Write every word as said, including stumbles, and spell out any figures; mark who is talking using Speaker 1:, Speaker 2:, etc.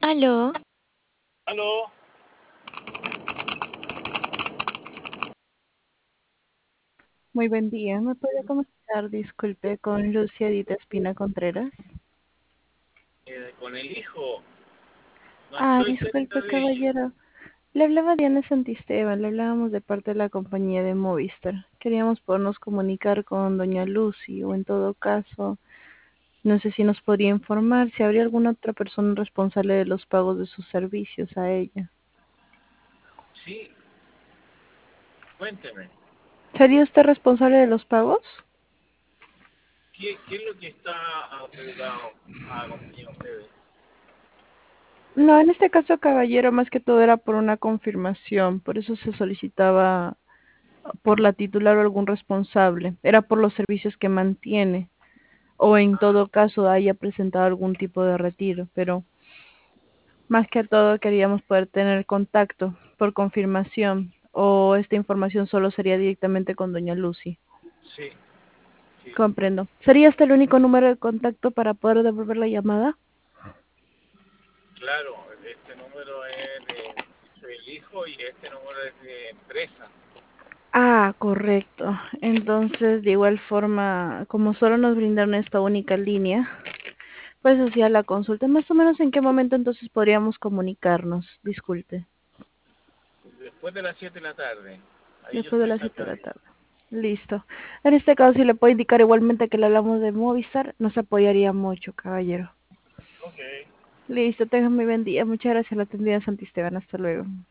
Speaker 1: Aló,
Speaker 2: Aló,
Speaker 3: Muy buen día. ¿Me podría comunicar, disculpe, con Lucia Edith Espina Contreras?
Speaker 2: eh, con el hijo. No
Speaker 3: Ah,
Speaker 2: estoy cerca
Speaker 3: disculpe,
Speaker 2: de ella.
Speaker 3: caballero. Le hablaba Diana Santisteban, le hablábamos de parte de la compañía de Movistar. Queríamos podernos comunicar con doña Lucy, o en todo caso, no sé si nos podría informar si habría alguna otra persona responsable de los pagos de sus servicios a ella.
Speaker 2: Sí, cuénteme.
Speaker 3: ¿Sería usted responsable de los pagos?
Speaker 2: ¿Qué, qué es lo que está adeudado a acompañar a ustedes?
Speaker 3: No, en este caso, caballero, más que todo era por una confirmación, por eso se solicitaba por la titular o algún responsable. Era por los servicios que mantiene o en
Speaker 2: Ah,
Speaker 3: todo caso haya presentado algún tipo de retiro, pero más que todo queríamos poder tener contacto por confirmación o esta información solo sería directamente con doña Lucy.
Speaker 2: sí, sí,
Speaker 3: Comprendo. ¿Sería este el único número de contacto para poder devolver la llamada?
Speaker 2: claro. Este número es de soy el hijo y este número es de empresa.
Speaker 3: Ah, correcto. Entonces, de igual forma, como solo nos brindaron esta única línea, pues hacía la consulta. Más o menos en qué momento entonces podríamos comunicarnos. Disculpe.
Speaker 2: Después de las siete de la tarde. Ahí yo
Speaker 3: Después de
Speaker 2: estoy
Speaker 3: las siete de
Speaker 2: cerca
Speaker 3: la
Speaker 2: de ella.
Speaker 3: tarde. Listo. En este caso, si le puedo indicar igualmente que le hablamos de Movistar, nos apoyaría mucho, caballero.
Speaker 2: Ok.
Speaker 3: Listo, tenga muy buen día. Muchas gracias a la atendida Santisteban. Hasta luego.